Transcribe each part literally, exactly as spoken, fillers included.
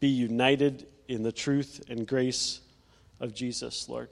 be united in the truth and grace of Jesus, Lord.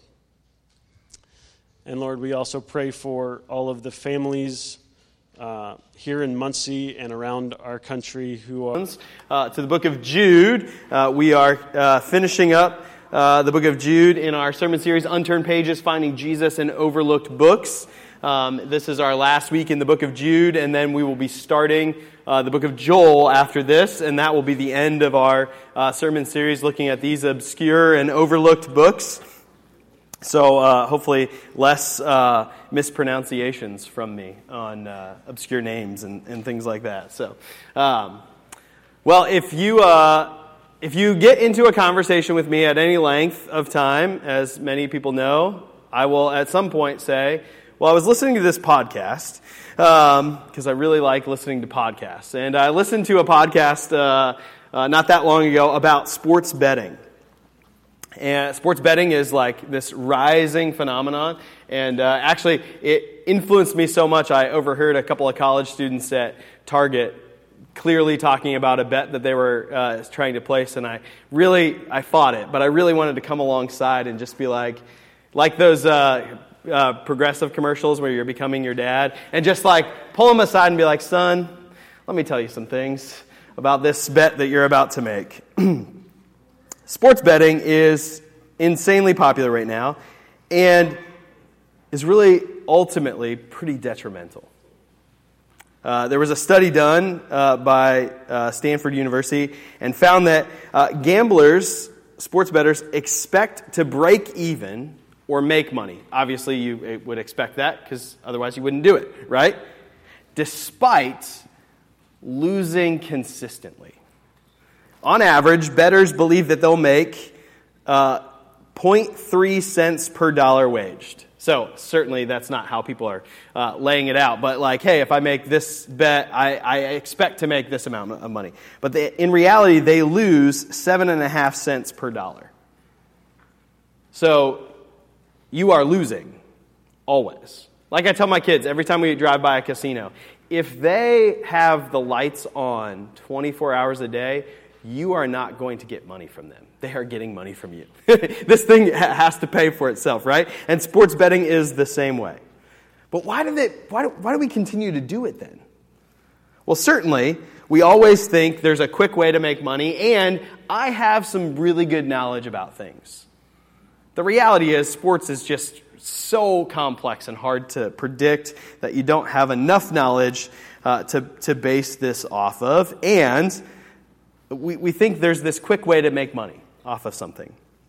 And Lord, we also pray for all of the families uh, here in Muncie and around our country who are... Uh, to the book of Jude. Uh, we are uh, finishing up uh, the book of Jude in our sermon series, Unturned Pages, Finding Jesus in Overlooked Books. Um, this is our last week in the book of Jude, and then we will be starting uh, the book of Joel after this, and that will be the end of our uh, sermon series looking at these obscure and overlooked books. So uh, hopefully less uh, mispronunciations from me on uh, obscure names and, and things like that. So, um, well, if you uh, if you get into a conversation with me at any length of time, as many people know, I will at some point say, well, I was listening to this podcast, because um, I really like listening to podcasts. And I listened to a podcast uh, uh, not that long ago about sports betting. And sports betting is like this rising phenomenon. And uh, actually, it influenced me so much, I overheard a couple of college students at Target clearly talking about a bet that they were uh, trying to place. And I really, I fought it. But I really wanted to come alongside and just be like, like those... Uh, Uh, progressive commercials where you're becoming your dad, and just like pull him aside and be like, son, let me tell you some things about this bet that you're about to make. Sports betting is insanely popular right now and is really ultimately pretty detrimental. Uh, there was a study done uh, by uh, Stanford University and found that uh, gamblers, sports bettors, expect to break even or make money. Obviously, you would expect that because otherwise you wouldn't do it, right? Despite losing consistently. On average, bettors believe that they'll make uh, zero point three cents per dollar waged. So certainly that's not how people are uh, laying it out. But like, hey, if I make this bet, I, I expect to make this amount of money. But they, in reality, they lose seven and a half cents per dollar. So you are losing, always. Like I tell my kids every time we drive by a casino, if they have the lights on twenty-four hours a day, you are not going to get money from them. They are getting money from you. This thing has to pay for itself, right? And sports betting is the same way. But why do they, why do, why do we continue to do it then? Well, certainly, we always think there's a quick way to make money, and I have some really good knowledge about things. The reality is sports is just so complex and hard to predict that you don't have enough knowledge uh, to, to base this off of. And we, we think there's this quick way to make money off of something.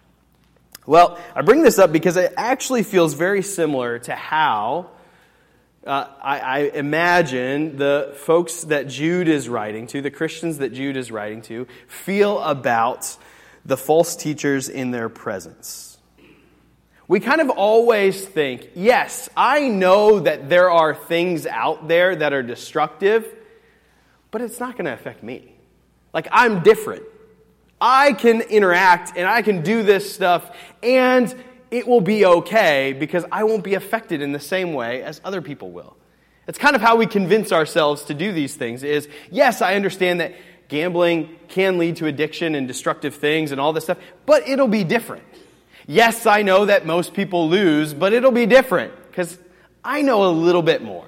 Well, I bring this up because it actually feels very similar to how uh, I, I imagine the folks that Jude is writing to, the Christians that Jude is writing to, feel about the false teachers in their presence. We kind of always think, yes, I know that there are things out there that are destructive, but it's not going to affect me. Like, I'm different. I can interact and I can do this stuff, and it will be okay because I won't be affected in the same way as other people will. It's kind of how we convince ourselves to do these things is, yes, I understand that gambling can lead to addiction and destructive things and all this stuff, but it'll be different. Yes, I know that most people lose, but it'll be different because I know a little bit more.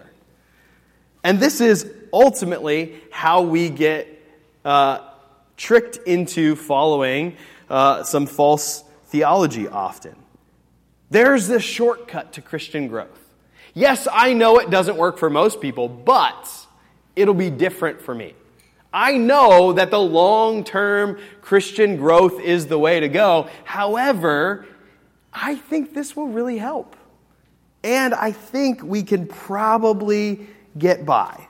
And this is ultimately how we get uh, tricked into following uh, some false theology often. There's this shortcut to Christian growth. Yes, I know it doesn't work for most people, but it'll be different for me. I know that the long-term Christian growth is the way to go. However, I think this will really help. And I think we can probably get by.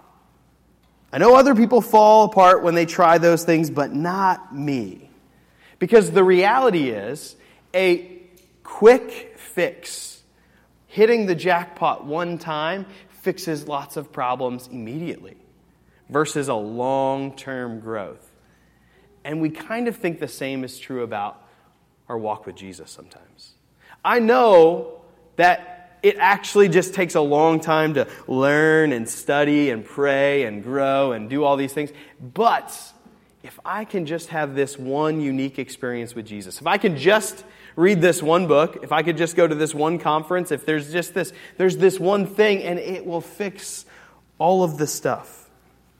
I know other people fall apart when they try those things, but not me. Because the reality is, a quick fix, hitting the jackpot one time, fixes lots of problems immediately. Versus a long-term growth. And we kind of think the same is true about our walk with Jesus sometimes. I know that it actually just takes a long time to learn and study and pray and grow and do all these things. But if I can just have this one unique experience with Jesus, if I can just read this one book, if I could just go to this one conference, if there's just this, there's this one thing and it will fix all of the stuff.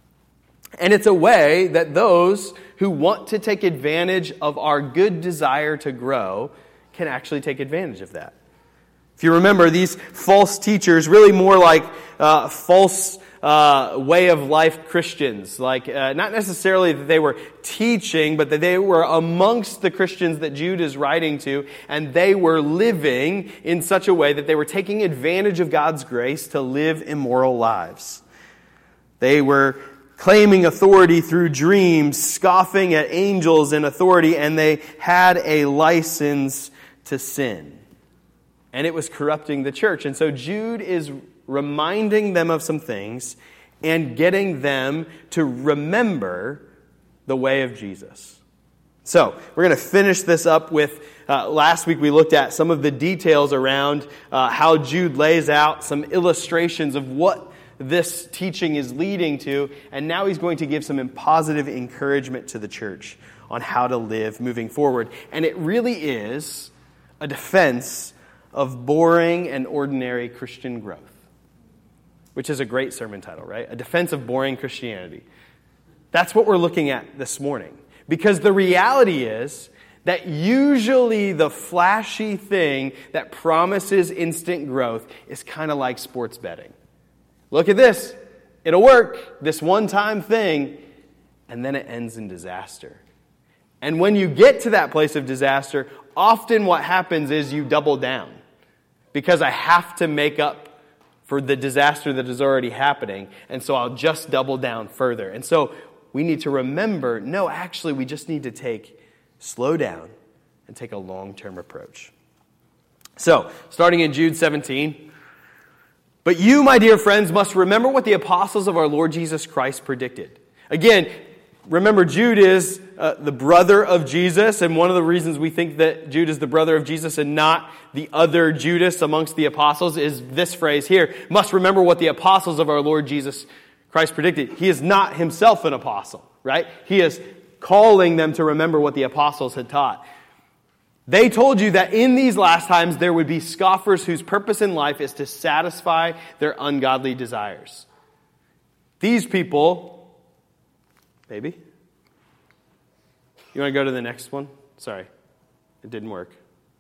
And it's a way that those who want to take advantage of our good desire to grow can actually take advantage of that. If you remember, these false teachers, really more like uh, false uh, way of life Christians, like uh, not necessarily that they were teaching, but that they were amongst the Christians that Jude is writing to, and they were living in such a way that they were taking advantage of God's grace to live immoral lives. They were claiming authority through dreams, scoffing at angels and authority, and they had a license to sin. And it was corrupting the church. And so Jude is reminding them of some things and getting them to remember the way of Jesus. So, we're going to finish this up with, uh, last week we looked at some of the details around uh, how Jude lays out some illustrations of what this teaching is leading to. And now he's going to give some positive encouragement to the church on how to live moving forward. And it really is a defense of boring and ordinary Christian growth, which is a great sermon title, right? A defense of boring Christianity. That's what we're looking at this morning. Because the reality is that usually the flashy thing that promises instant growth is kind of like sports betting. Look at this. It'll work. This one-time thing. And then it ends in disaster. And when you get to that place of disaster, often what happens is you double down. Because I have to make up for the disaster that is already happening. And so I'll just double down further. And so we need to remember, no, actually, we just need to take, slow down and take a long-term approach. So, starting in Jude seventeen. But you, my dear friends, must remember what the apostles of our Lord Jesus Christ predicted. Again, remember, Jude is uh, the brother of Jesus, and one of the reasons we think that Jude is the brother of Jesus and not the other Judas amongst the apostles is this phrase here, must remember what the apostles of our Lord Jesus Christ predicted. He is not himself an apostle, right? He is calling them to remember what the apostles had taught. They told you that in these last times there would be scoffers whose purpose in life is to satisfy their ungodly desires. These people, maybe? You want to go to the next one? Sorry, it didn't work.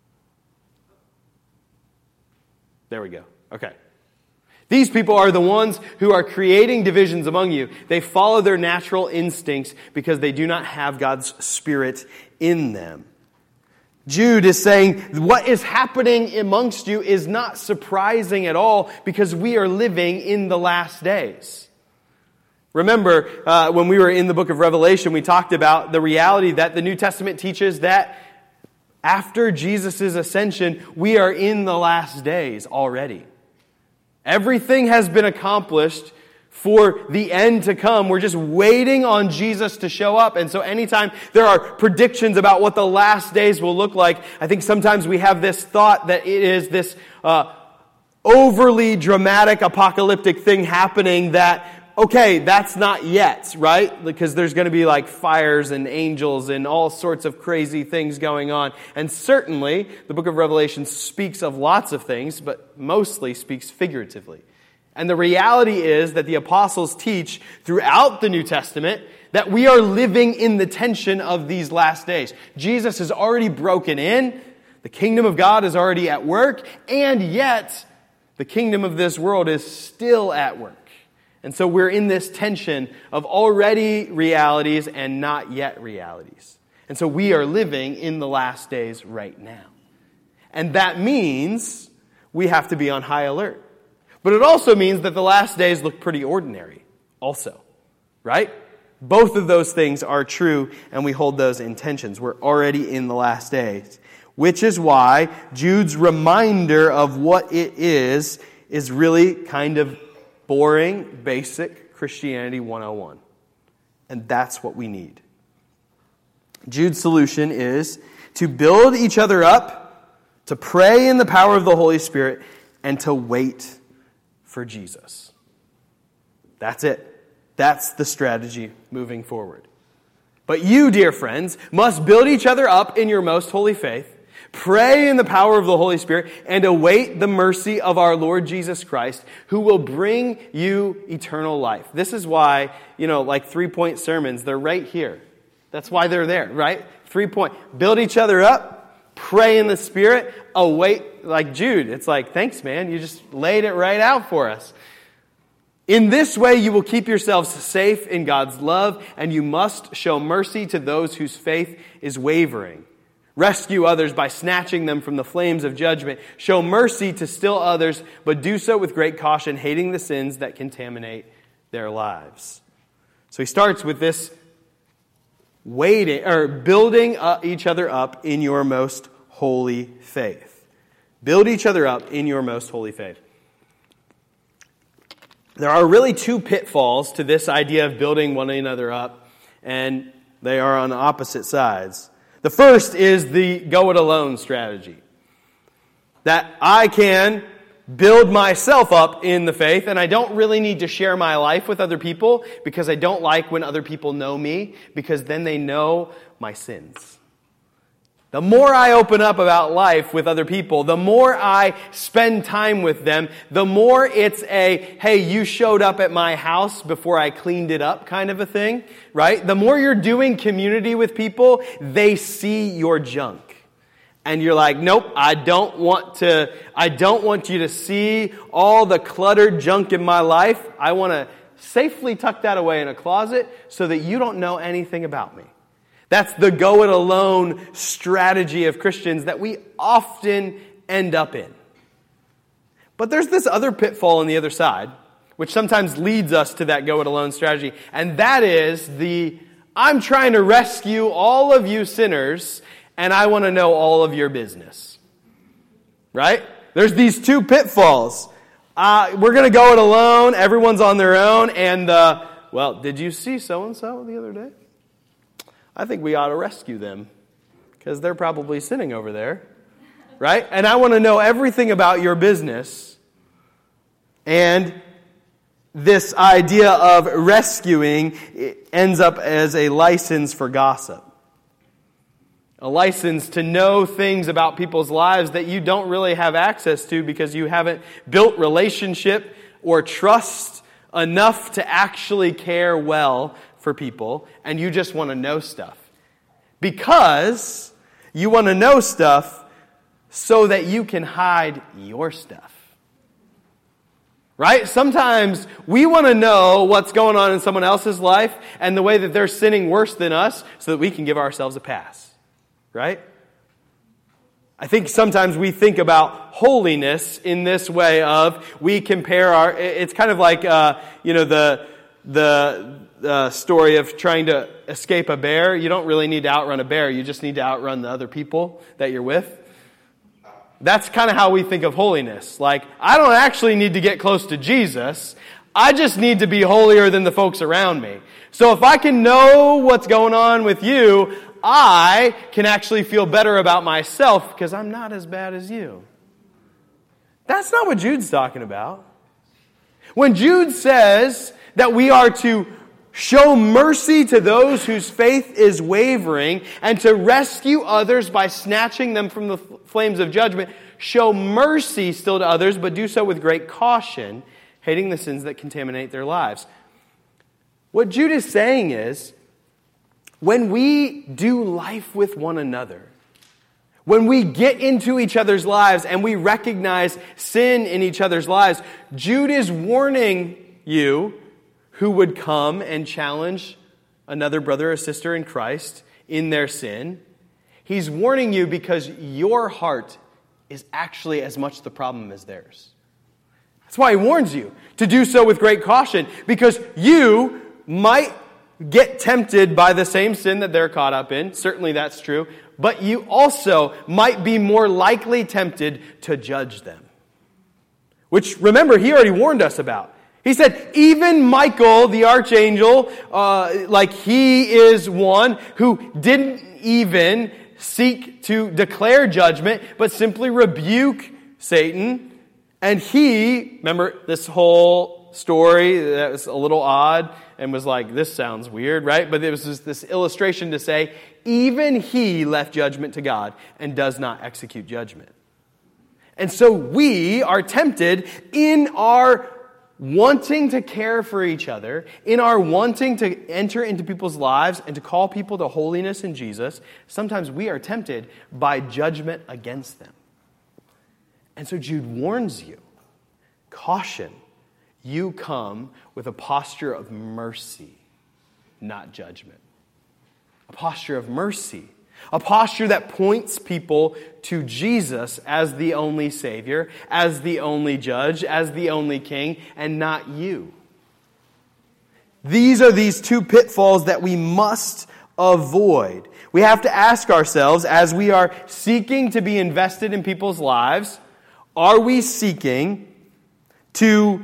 There we go. Okay. These people are the ones who are creating divisions among you. They follow their natural instincts because they do not have God's Spirit in them. Jude is saying what is happening amongst you is not surprising at all because we are living in the last days. Remember, uh, when we were in the book of Revelation, we talked about the reality that the New Testament teaches that after Jesus' ascension, we are in the last days already. Everything has been accomplished for the end to come. We're just waiting on Jesus to show up. And so anytime there are predictions about what the last days will look like, I think sometimes we have this thought that it is this uh, overly dramatic apocalyptic thing happening that, okay, that's not yet, right? Because there's going to be like fires and angels and all sorts of crazy things going on. And certainly, the book of Revelation speaks of lots of things, but mostly speaks figuratively. And the reality is that the apostles teach throughout the New Testament that we are living in the tension of these last days. Jesus has already broken in. The kingdom of God is already at work. And yet, the kingdom of this world is still at work. And so we're in this tension of already realities and not yet realities. And so we are living in the last days right now. And that means we have to be on high alert. But it also means that the last days look pretty ordinary also, right? Both of those things are true, and we hold those intentions. We're already in the last days, which is why Jude's reminder of what it is is really kind of boring, basic Christianity one oh one. And that's what we need. Jude's solution is to build each other up, to pray in the power of the Holy Spirit, and to wait for Jesus. That's it. That's the strategy moving forward. But you, dear friends, must build each other up in your most holy faith, pray in the power of the Holy Spirit, and await the mercy of our Lord Jesus Christ, who will bring you eternal life. This is why, you know, like three-point sermons, they're right here. That's why they're there, right? Three-point. Build each other up, pray in the Spirit, await, like Jude. It's like, thanks, man. You just laid it right out for us. In this way, you will keep yourselves safe in God's love, and you must show mercy to those whose faith is wavering. Rescue others by snatching them from the flames of judgment. Show mercy to still others, but do so with great caution, hating the sins that contaminate their lives. So he starts with this waiting or building each other up in your most holy faith. Build each other up in your most holy faith. There are really two pitfalls to this idea of building one another up, and they are on opposite sides. The first is the go it alone strategy. That I can build myself up in the faith, and I don't really need to share my life with other people because I don't like when other people know me, because then they know my sins. The more I open up about life with other people, the more I spend time with them, the more it's a, hey, you showed up at my house before I cleaned it up kind of a thing, right? The more you're doing community with people, they see your junk. And you're like, nope, I don't want to, I don't want you to see all the cluttered junk in my life. I want to safely tuck that away in a closet so that you don't know anything about me. That's the go it alone strategy of Christians that we often end up in. But there's this other pitfall on the other side, which sometimes leads us to that go it alone strategy. And that is the, I'm trying to rescue all of you sinners, and I want to know all of your business. Right? There's these two pitfalls. Uh, we're going to go it alone. Everyone's on their own. And, uh, well, did you see so-and-so the other day? I think we ought to rescue them because they're probably sitting over there, right? And I want to know everything about your business. And this idea of rescuing ends up as a license for gossip. A license to know things about people's lives that you don't really have access to because you haven't built relationship or trust enough to actually care well for people, and you just want to know stuff. Because you want to know stuff so that you can hide your stuff. Right? Sometimes we want to know what's going on in someone else's life and the way that they're sinning worse than us so that we can give ourselves a pass. Right? I think sometimes we think about holiness in this way of we compare our, it's kind of like, uh, you know, the, the, the story of trying to escape a bear. You don't really need to outrun a bear. You just need to outrun the other people that you're with. That's kind of how we think of holiness. Like, I don't actually need to get close to Jesus. I just need to be holier than the folks around me. So if I can know what's going on with you, I can actually feel better about myself because I'm not as bad as you. That's not what Jude's talking about. When Jude says that we are to show mercy to those whose faith is wavering and to rescue others by snatching them from the flames of judgment, show mercy still to others, but do so with great caution, hating the sins that contaminate their lives. What Jude is saying is, when we do life with one another, when we get into each other's lives and we recognize sin in each other's lives, Jude is warning you who would come and challenge another brother or sister in Christ in their sin. He's warning you because your heart is actually as much the problem as theirs. That's why he warns you to do so with great caution, because you might get tempted by the same sin that they're caught up in. Certainly that's true. But you also might be more likely tempted to judge them. Which, remember, he already warned us about. He said, even Michael, the archangel, uh, like he is one who didn't even seek to declare judgment, but simply rebuke Satan. And he, remember, this whole story that was a little odd and was like, this sounds weird, right? But it was just this illustration to say, even he left judgment to God and does not execute judgment. And so we are tempted in our wanting to care for each other, in our wanting to enter into people's lives and to call people to holiness in Jesus, sometimes we are tempted by judgment against them. And so Jude warns you, caution, you come with a posture of mercy, not judgment. A posture of mercy. A posture that points people to Jesus as the only Savior, as the only Judge, as the only King, and not you. These are these two pitfalls that we must avoid. We have to ask ourselves, as we are seeking to be invested in people's lives, are we seeking to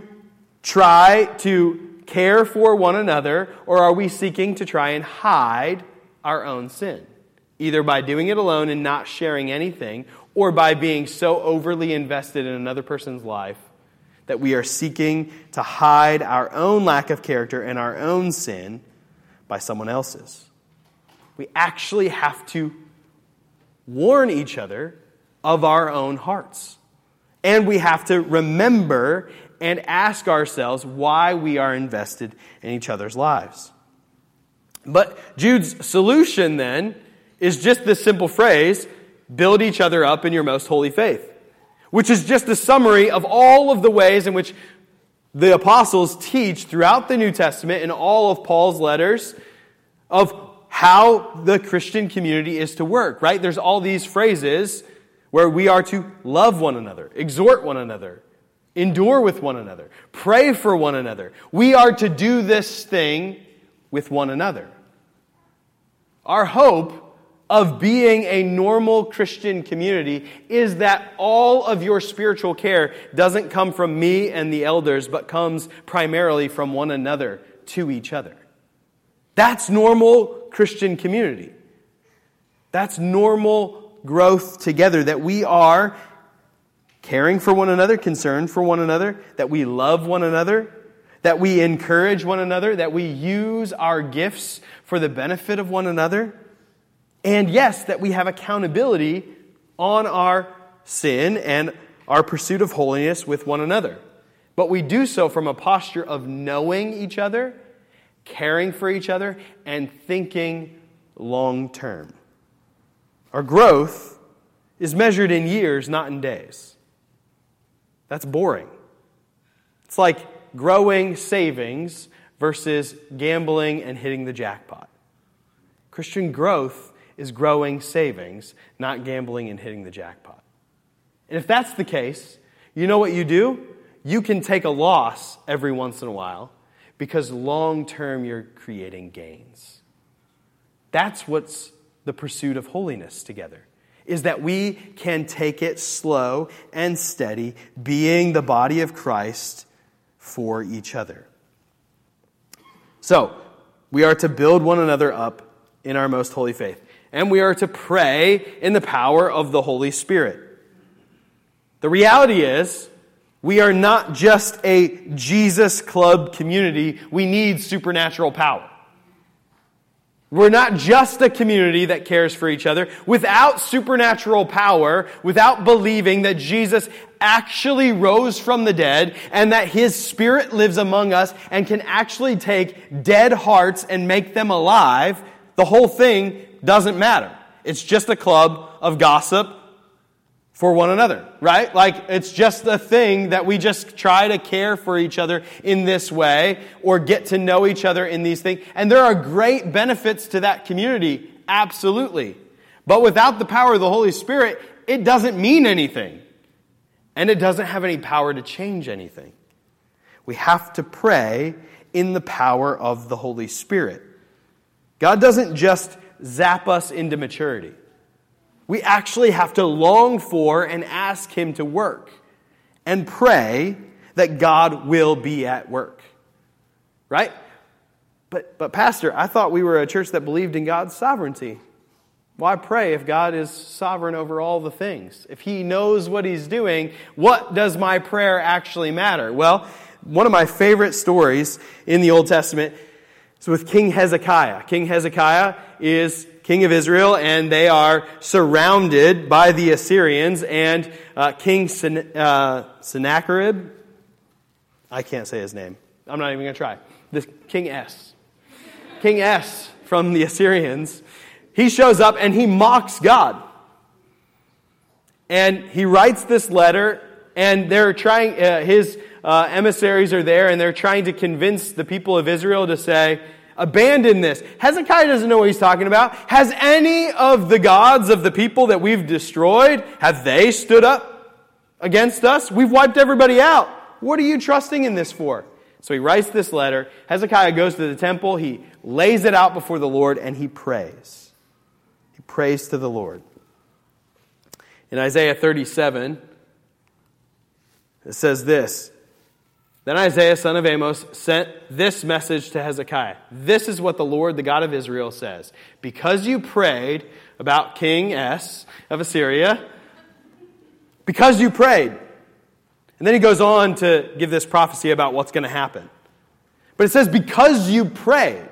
try to care for one another, or are we seeking to try and hide our own sin? Either by doing it alone and not sharing anything, or by being so overly invested in another person's life that we are seeking to hide our own lack of character and our own sin by someone else's. We actually have to warn each other of our own hearts. And we have to remember and ask ourselves why we are invested in each other's lives. But Jude's solution then is just this simple phrase, build each other up in your most holy faith, which is just a summary of all of the ways in which the apostles teach throughout the New Testament in all of Paul's letters of how the Christian community is to work, right? There's all these phrases where we are to love one another, exhort one another, endure with one another, pray for one another. We are to do this thing with one another. Our hope of being a normal Christian community is that all of your spiritual care doesn't come from me and the elders, but comes primarily from one another to each other. That's normal Christian community. That's normal growth together, that we are caring for one another, concerned for one another, that we love one another, that we encourage one another, that we use our gifts for the benefit of one another. And yes, that we have accountability on our sin and our pursuit of holiness with one another. But we do so from a posture of knowing each other, caring for each other, and thinking long term. Our growth is measured in years, not in days. That's boring. It's like growing savings versus gambling and hitting the jackpot. Christian growth is growing savings, not gambling and hitting the jackpot. And if that's the case, you know what you do? You can take a loss every once in a while because long term you're creating gains. That's what's the pursuit of holiness together, is that we can take it slow and steady, being the body of Christ for each other. So, we are to build one another up in our most holy faith. And we are to pray in the power of the Holy Spirit. The reality is, we are not just a Jesus Club community. We need supernatural power. We're not just a community that cares for each other. Without supernatural power, without believing that Jesus actually rose from the dead and that His Spirit lives among us and can actually take dead hearts and make them alive, the whole thing doesn't matter. It's just a club of gossip for one another, right? Like, it's just a thing that we just try to care for each other in this way or get to know each other in these things. And there are great benefits to that community, absolutely. But without the power of the Holy Spirit, it doesn't mean anything. And it doesn't have any power to change anything. We have to pray in the power of the Holy Spirit. God doesn't just zap us into maturity. We actually have to long for and ask Him to work and pray that God will be at work. Right? But, but Pastor, I thought we were a church that believed in God's sovereignty. Why pray if God is sovereign over all the things? If He knows what He's doing, what does my prayer actually matter? Well, one of my favorite stories in the Old Testament is with King Hezekiah. King Hezekiah is king of Israel, and they are surrounded by the Assyrians, and uh, King Sen- uh, Sennacherib, I can't say his name. I'm not even going to try. This King S. King S from the Assyrians, he shows up and he mocks God. And he writes this letter, and they're trying, uh, his uh, emissaries are there, and they're trying to convince the people of Israel to say, abandon this. Hezekiah doesn't know what he's talking about. Has any of the gods of the people that we've destroyed, have they stood up against us? We've wiped everybody out. What are you trusting in this for? So he writes this letter. Hezekiah goes to the temple. He lays it out before the Lord, and he prays. He prays to the Lord. In Isaiah thirty-seven, it says this. Then Isaiah, son of Amos, sent this message to Hezekiah. This is what the Lord, the God of Israel, says. Because you prayed about King S of Assyria, because you prayed. And then he goes on to give this prophecy about what's going to happen. But it says, because you prayed.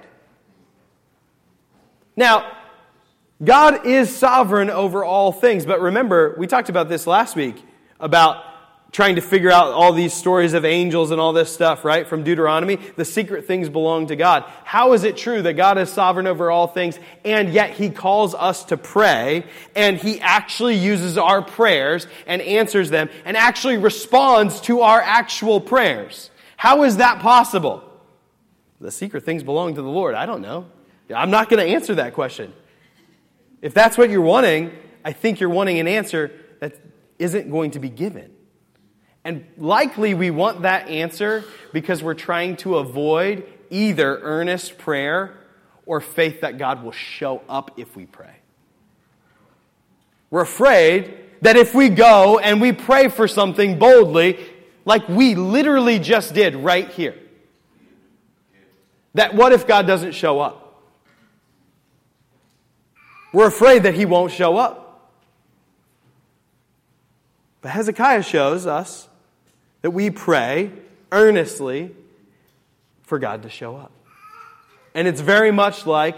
Now, God is sovereign over all things. But remember, we talked about this last week, about trying to figure out all these stories of angels and all this stuff, right? From Deuteronomy, the secret things belong to God. How is it true that God is sovereign over all things, and yet He calls us to pray, and He actually uses our prayers and answers them, and actually responds to our actual prayers? How is that possible? The secret things belong to the Lord. I don't know. I'm not going to answer that question. If that's what you're wanting, I think you're wanting an answer that isn't going to be given. And likely we want that answer because we're trying to avoid either earnest prayer or faith that God will show up if we pray. We're afraid that if we go and we pray for something boldly, like we literally just did right here, that what if God doesn't show up? We're afraid that He won't show up. But Hezekiah shows us that we pray earnestly for God to show up. And it's very much like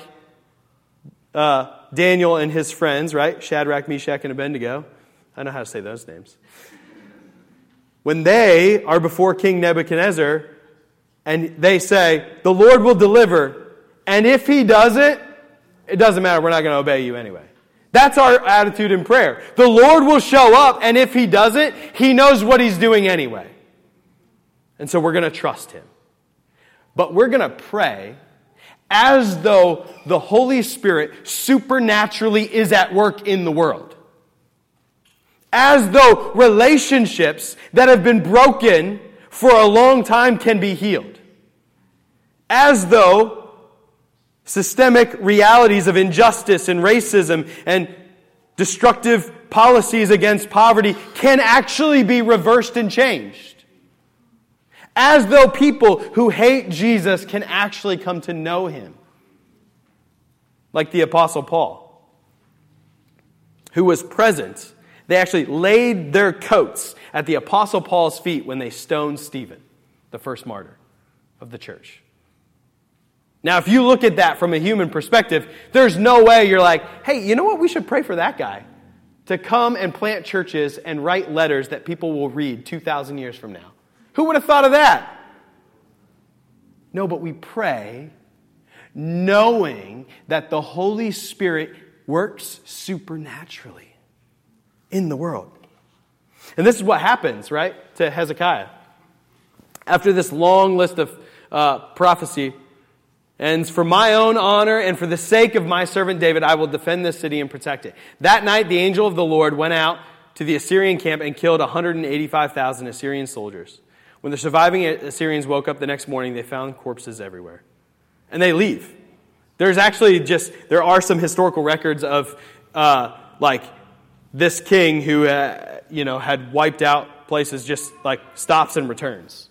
uh, Daniel and his friends, right? Shadrach, Meshach, and Abednego. I know how to say those names. When they are before King Nebuchadnezzar, and they say, the Lord will deliver, and if He doesn't, it doesn't matter, we're not going to obey you anyway. That's our attitude in prayer. The Lord will show up, and if He doesn't, He knows what He's doing anyway. And so we're going to trust Him. But we're going to pray as though the Holy Spirit supernaturally is at work in the world. As though relationships that have been broken for a long time can be healed. As though systemic realities of injustice and racism and destructive policies against poverty can actually be reversed and changed. As though people who hate Jesus can actually come to know Him. Like the Apostle Paul, who was present. They actually laid their coats at the Apostle Paul's feet when they stoned Stephen, the first martyr of the church. Now, if you look at that from a human perspective, there's no way you're like, hey, you know what? We should pray for that guy to come and plant churches and write letters that people will read two thousand years from now. Who would have thought of that? No, but we pray knowing that the Holy Spirit works supernaturally in the world. And this is what happens, right, to Hezekiah. After this long list of uh, prophecy, and for my own honor and for the sake of my servant David, I will defend this city and protect it. That night, the angel of the Lord went out to the Assyrian camp and killed one hundred eighty-five thousand Assyrian soldiers. When the surviving Assyrians woke up the next morning, they found corpses everywhere. And they leave. There's actually just, there are some historical records of, uh, like, this king who, uh, you know, had wiped out places, just, like, stops and returns.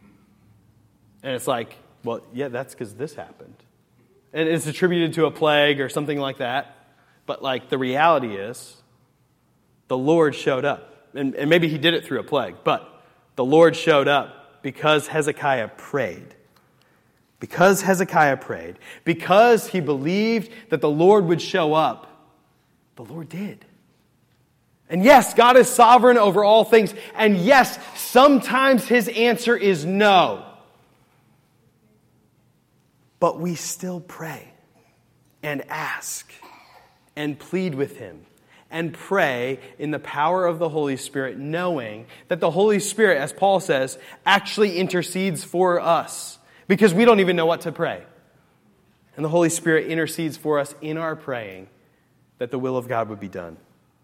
And it's like, well, yeah, that's because this happened. And it's attributed to a plague or something like that. But, like, the reality is, the Lord showed up. And, and maybe He did it through a plague, but the Lord showed up because Hezekiah prayed. Because Hezekiah prayed. Because he believed that the Lord would show up. The Lord did. And yes, God is sovereign over all things. And yes, sometimes his answer is no. But we still pray and ask and plead with him and pray in the power of the Holy Spirit, knowing that the Holy Spirit, as Paul says, actually intercedes for us because we don't even know what to pray. And the Holy Spirit intercedes for us in our praying that the will of God would be done.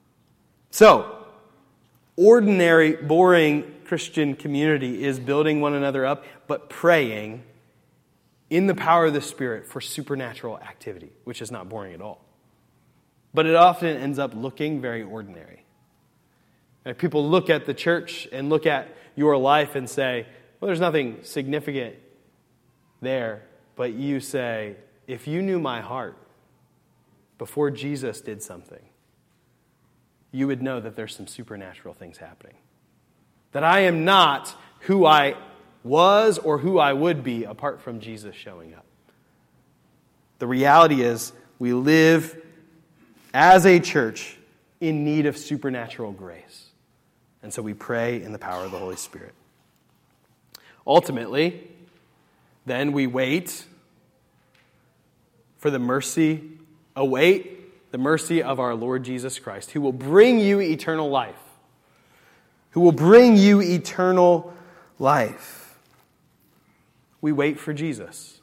So, ordinary, boring Christian community is building one another up, but praying in the power of the Spirit for supernatural activity, which is not boring at all. But it often ends up looking very ordinary. And people look at the church and look at your life and say, well, there's nothing significant there. But you say, if you knew my heart before Jesus did something, you would know that there's some supernatural things happening. That I am not who I was or who I would be apart from Jesus showing up. The reality is we live as a church in need of supernatural grace. And so we pray in the power of the Holy Spirit. Ultimately, then we wait for the mercy, await the mercy of our Lord Jesus Christ, who will bring you eternal life. Who will bring you eternal life. We wait for Jesus.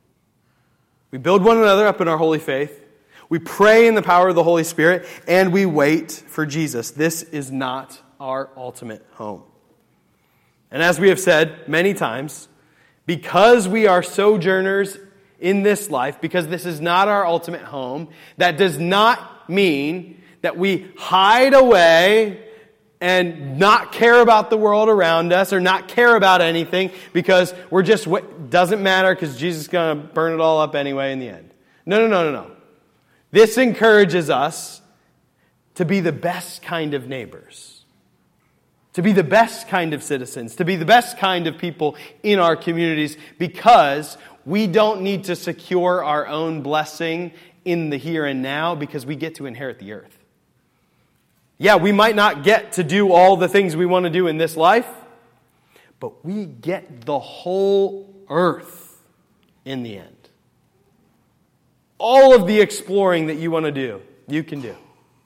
We build one another up in our holy faith. We pray in the power of the Holy Spirit, and we wait for Jesus. This is not our ultimate home. And as we have said many times, because we are sojourners in this life, because this is not our ultimate home, that does not mean that we hide away and not care about the world around us or not care about anything because we're just, doesn't matter because Jesus is going to burn it all up anyway in the end. No, no, no, no, no. This encourages us to be the best kind of neighbors, to be the best kind of citizens, to be the best kind of people in our communities because we don't need to secure our own blessing in the here and now because we get to inherit the earth. Yeah, we might not get to do all the things we want to do in this life, but we get the whole earth in the end. All of the exploring that you want to do, you can do.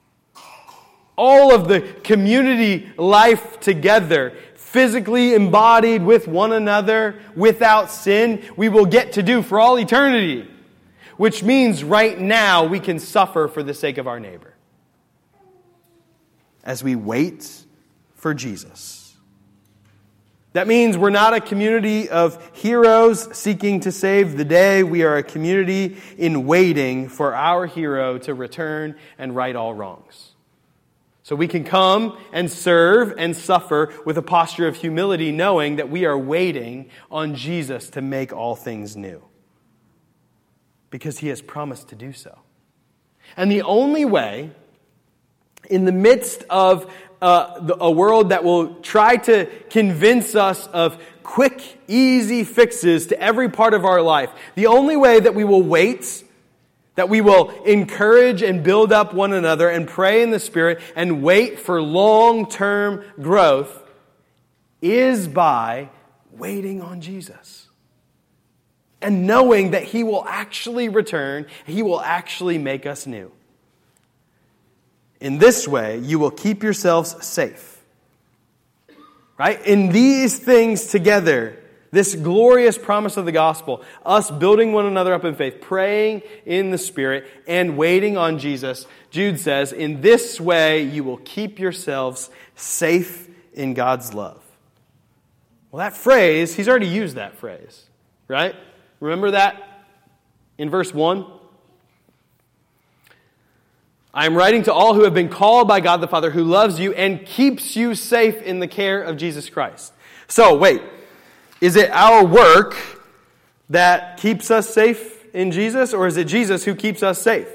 All of the community life together, physically embodied with one another, without sin, we will get to do for all eternity. Which means right now we can suffer for the sake of our neighbor. As we wait for Jesus. That means we're not a community of heroes seeking to save the day. We are a community in waiting for our hero to return and right all wrongs. So we can come and serve and suffer with a posture of humility, knowing that we are waiting on Jesus to make all things new. Because he has promised to do so. And the only way, in the midst of uh, a world that will try to convince us of quick, easy fixes to every part of our life, the only way that we will wait, that we will encourage and build up one another and pray in the Spirit and wait for long-term growth is by waiting on Jesus. And knowing that he will actually return, he will actually make us new. In this way, you will keep yourselves safe. Right? In these things together, this glorious promise of the gospel, us building one another up in faith, praying in the Spirit, and waiting on Jesus, Jude says, in this way you will keep yourselves safe in God's love. Well, that phrase, he's already used that phrase, right? Remember that in verse one? I am writing to all who have been called by God the Father, who loves you and keeps you safe in the care of Jesus Christ. So, wait. Is it our work that keeps us safe in Jesus, or is it Jesus who keeps us safe?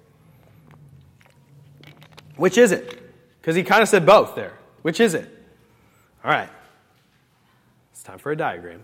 Which is it? Because he kind of said both there. Which is it? All right. It's time for a diagram.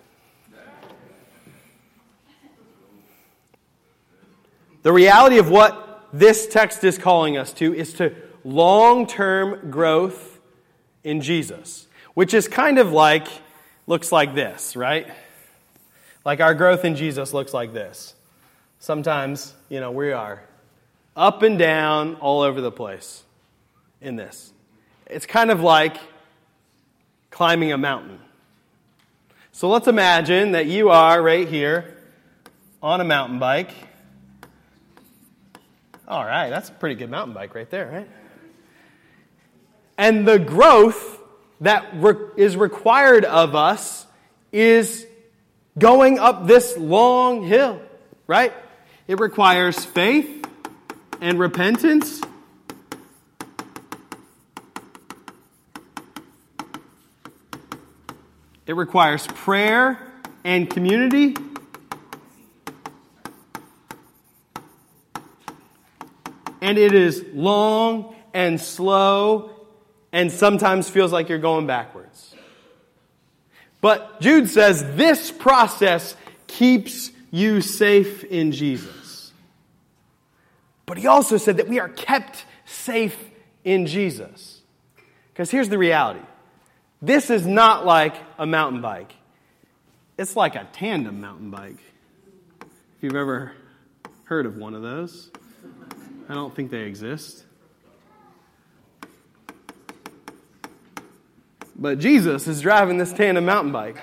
The reality of what this text is calling us to is to long-term growth in Jesus, which is kind of like, looks like this, right? Like our growth in Jesus looks like this. Sometimes, you know, we are up and down all over the place in this. It's kind of like climbing a mountain. So let's imagine that you are right here on a mountain bike. All right, that's a pretty good mountain bike right there, right? And the growth that re- is required of us is going up this long hill, right? It requires faith and repentance. It requires prayer and community. And it is long and slow and sometimes feels like you're going backwards. But Jude says this process keeps you safe in Jesus. But he also said that we are kept safe in Jesus. Because here's the reality. This is not like a mountain bike. It's like a tandem mountain bike. If you've ever heard of one of those. I don't think they exist. But Jesus is driving this tandem mountain bike.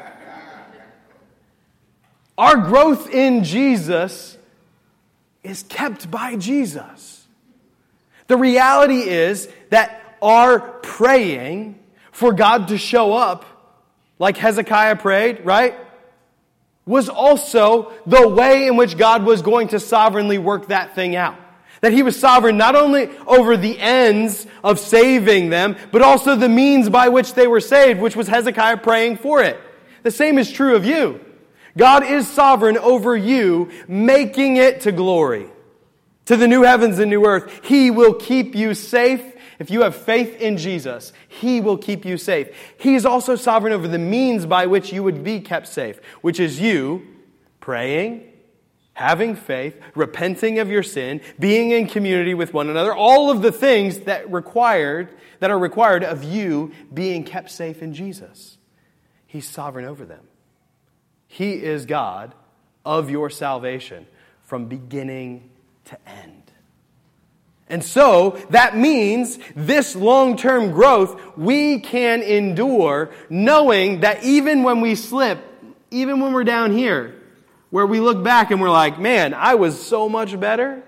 Our growth in Jesus is kept by Jesus. The reality is that our praying for God to show up, like Hezekiah prayed, right, was also the way in which God was going to sovereignly work that thing out. That he was sovereign not only over the ends of saving them, but also the means by which they were saved, which was Hezekiah praying for it. The same is true of you. God is sovereign over you, making it to glory, to the new heavens and new earth. He will keep you safe. If you have faith in Jesus, He will keep you safe. He is also sovereign over the means by which you would be kept safe, which is you praying, having faith, repenting of your sin, being in community with one another, all of the things that required that are required of you being kept safe in Jesus. He's sovereign over them. He is God of your salvation from beginning to end. And so that means this long-term growth we can endure knowing that even when we slip, even when we're down here, where we look back and we're like, man, I was so much better.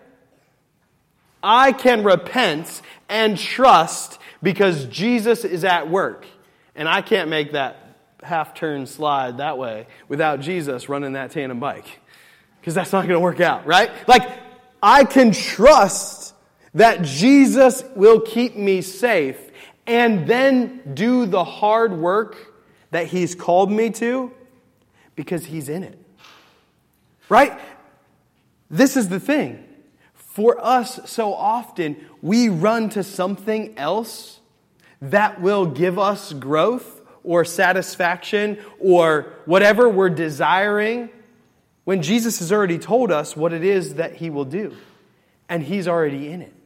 I can repent and trust because Jesus is at work. And I can't make that half-turn slide that way without Jesus running that tandem bike. Because that's not going to work out, right? Like, I can trust that Jesus will keep me safe and then do the hard work that He's called me to because He's in it. Right? This is the thing. For us, so often, we run to something else that will give us growth or satisfaction or whatever we're desiring when Jesus has already told us what it is that He will do. And He's already in it.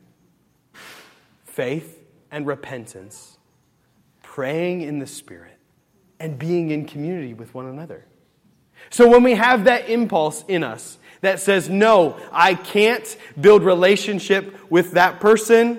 Faith and repentance, praying in the Spirit, and being in community with one another. So when we have that impulse in us that says, no, I can't build relationship with that person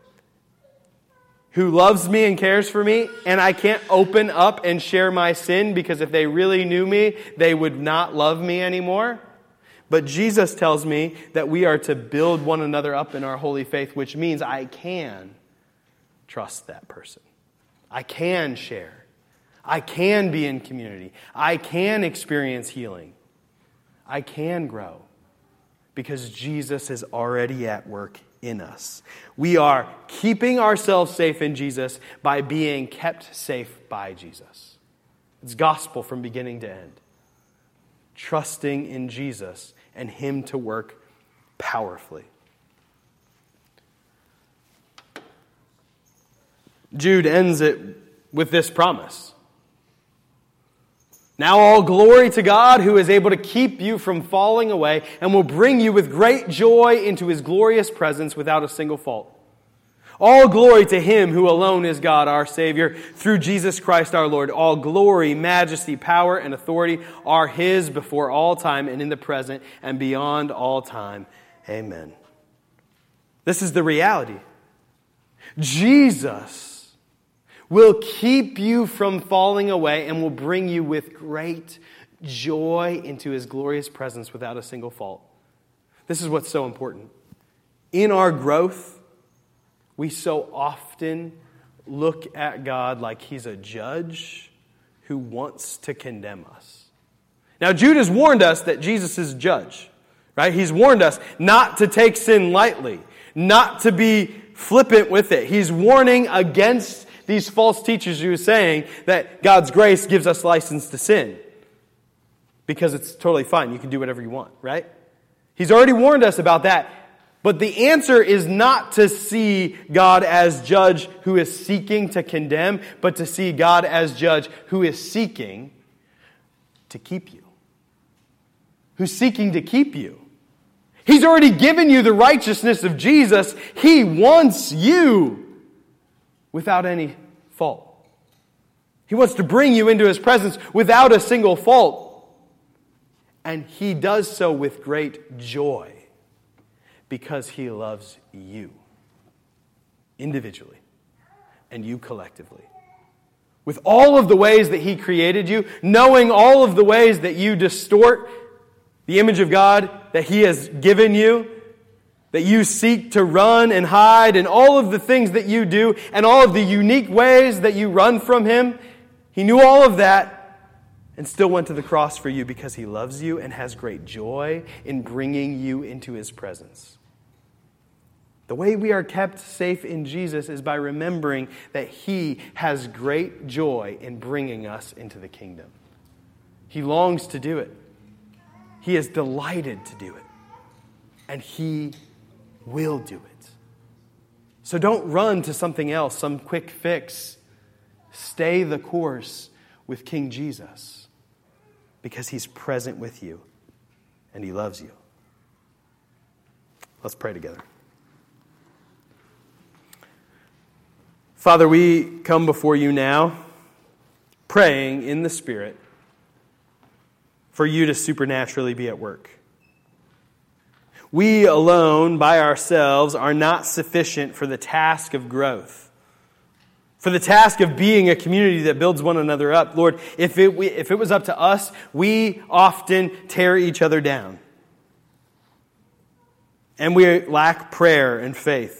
who loves me and cares for me, and I can't open up and share my sin because if they really knew me, they would not love me anymore. But Jesus tells me that we are to build one another up in our holy faith, which means I can trust that person. I can share. I can be in community. I can experience healing. I can grow because Jesus is already at work in us. We are keeping ourselves safe in Jesus by being kept safe by Jesus. It's gospel from beginning to end. Trusting in Jesus and Him to work powerfully. Jude ends it with this promise. Now all glory to God, who is able to keep you from falling away and will bring you with great joy into His glorious presence without a single fault. All glory to Him who alone is God, our Savior, through Jesus Christ our Lord. All glory, majesty, power, and authority are His before all time and in the present and beyond all time. Amen. This is the reality. Jesus will keep you from falling away and will bring you with great joy into His glorious presence without a single fault. This is what's so important. In our growth, we so often look at God like He's a judge who wants to condemn us. Now, Jude has warned us that Jesus is judge, right? He's warned us not to take sin lightly, not to be flippant with it. He's warning against these false teachers who are saying that God's grace gives us license to sin because it's totally fine. You can do whatever you want, right? He's already warned us about that. But the answer is not to see God as judge who is seeking to condemn, but to see God as judge who is seeking to keep you. Who's seeking to keep you. He's already given you the righteousness of Jesus. He wants you without any fault. He wants to bring you into His presence without a single fault. And He does so with great joy. Because He loves you individually and you collectively. With all of the ways that He created you, knowing all of the ways that you distort the image of God that He has given you, that you seek to run and hide, and all of the things that you do, and all of the unique ways that you run from Him, He knew all of that and still went to the cross for you because He loves you and has great joy in bringing you into His presence. The way we are kept safe in Jesus is by remembering that He has great joy in bringing us into the kingdom. He longs to do it. He is delighted to do it. And He will do it. So don't run to something else, some quick fix. Stay the course with King Jesus because He's present with you and He loves you. Let's pray together. Father, we come before You now, praying in the Spirit for You to supernaturally be at work. We alone, by ourselves, are not sufficient for the task of growth, for the task of being a community that builds one another up. Lord, if it, if it was up to us, we often tear each other down. And we lack prayer and faith.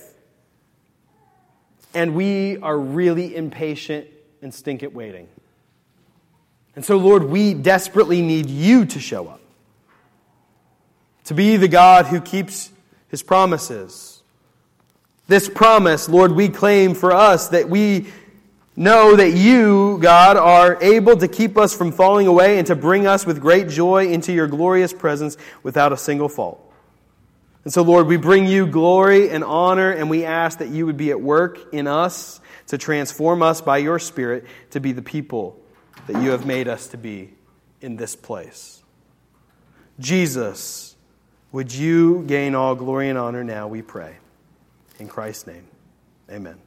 And we are really impatient and stink at waiting. And so, Lord, we desperately need You to show up. To be the God who keeps His promises. This promise, Lord, we claim for us that we know that You, God, are able to keep us from falling away and to bring us with great joy into Your glorious presence without a single fault. And so, Lord, we bring You glory and honor, and we ask that You would be at work in us to transform us by Your Spirit to be the people that You have made us to be in this place. Jesus, would You gain all glory and honor now, we pray. In Christ's name, amen.